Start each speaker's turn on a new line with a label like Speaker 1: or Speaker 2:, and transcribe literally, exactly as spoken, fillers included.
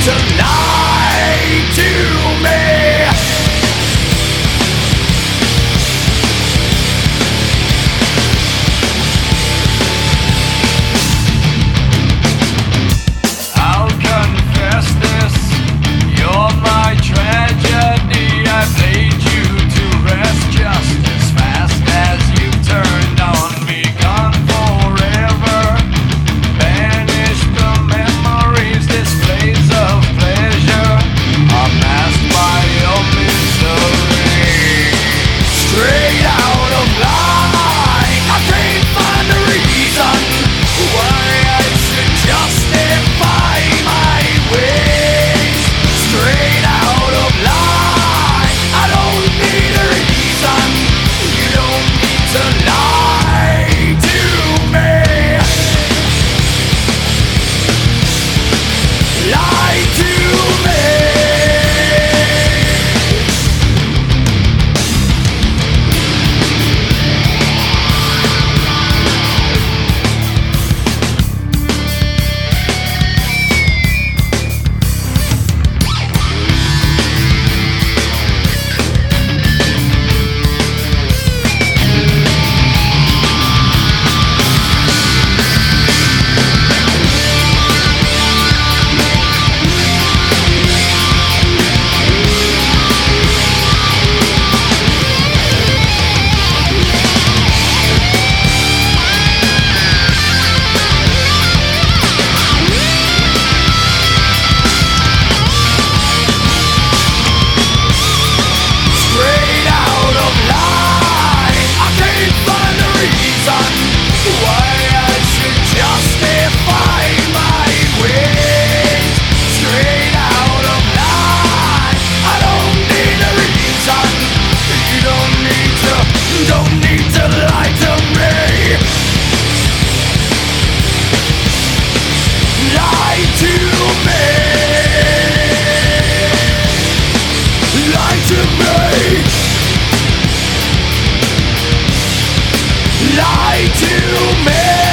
Speaker 1: to lie to me. I'll confess this, you're my tragedy. I played you to rest just as fast as you turned on me. Gone forever, banished the memories, displays of pleasure are masked by your misery. Straight out of line, I can't find a reason why I should justify my ways. Straight out of line, I don't need a reason. You don't need to lie to me. Lie to me. Straight out of line, I can't find a reason why I should justify my ways. Straight out of line, I don't need a reason. You don't need to, don't need to lie to me. Lie to me. Lie to me. Lie to me.